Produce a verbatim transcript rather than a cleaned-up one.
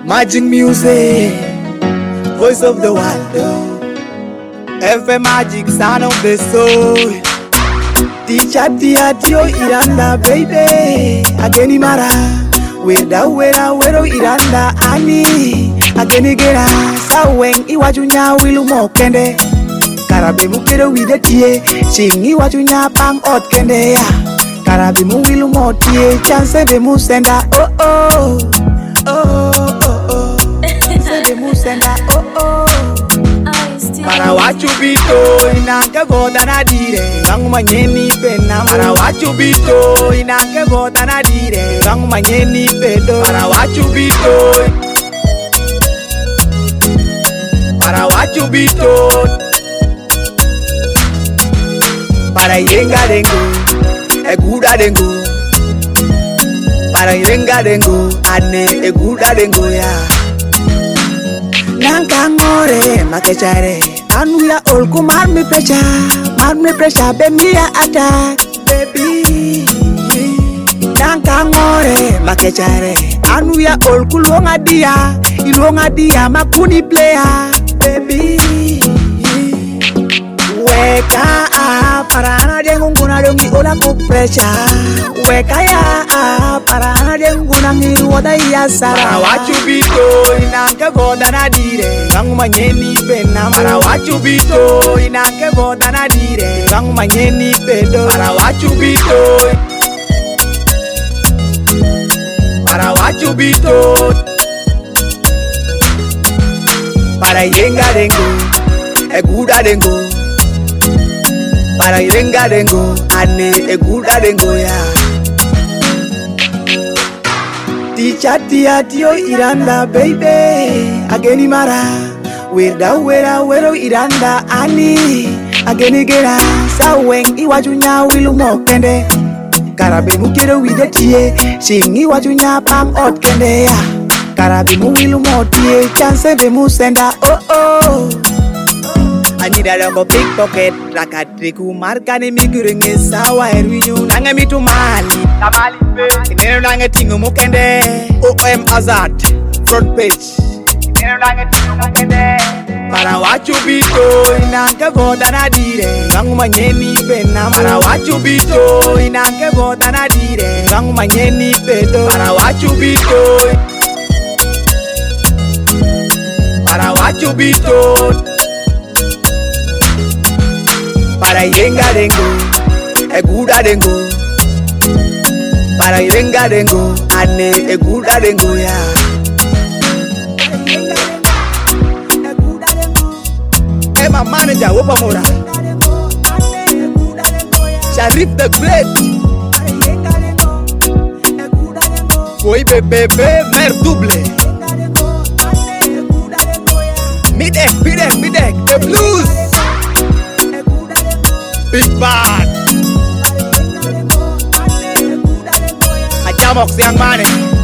Magic music, voice of the world. F M Magic, sound of the soul. Teacher, teacher, Iranda, baby. Ageni mara, weda weda wero Iranda ani. Ageni gera, saweng iwajunya wilu mokende. Karabe mukero wide tie, shingi wajunya pang ot kende ya. Karabe mu wilu motie, chance be mu senda oh oh oh oh oh. Chance be mu senda oh oh. Para wachu bito inanke voda na dire Gangu manyeni pena Para wachu bito inanke voda na dire Gangu manyeni pedo Para wachu bito Para wachu bito Para yenga dengu Eguda dengu Para yenga dengu Ane eguda dengu ya Nanka ngore makechare Anuya olku mar mi pecha Mar mi pecha be miya attack baby Nanka ngore makechare Anuya olku luonga dia Iluonga dia makuni player baby Weka parana dengunguna dongi ola ku pressure Weka ya parana dengunguna ngi wada ya sara Para wachu bito inanke voda na dire Gangu manyeni pena Para wachu bito inanke voda na dire Gangu manyeni pedo Para wachu bito Para wachu bito Para yenga dengu Eguda dengu Para yenga dengu Ane eguda dengu ya Teacher tia tio Iranda baby Ageni mara Weda weda wero Iranda ani Ageni gera Saweng iwajunya wilu mokende Karabe mukero wide tie Shingi wajunya pang ot kende ya Karabe mu wilu motie Chance be mu senda oh oh I need a long big pocket Rakatriku markani miguringe sawa erwinyu Nange mitu mali Tamali pe Ineno nange tingu mukende O M Azad Front page Ineno nange tingu mukende Para wachu bito Inanke voda na dire Gangu manyeni pena Para wachu bito Inanke voda na dire Gangu manyeni pedo Para wachu bito Para wachu bito Para yenga dengu Eguda dengu Para yenga dengu Ane eguda dengu ya Hey my manager Wopa Mora Sharif the Great Koi bebe mer double Midek, midek, midek The blues Big Bad Ajamox Young Money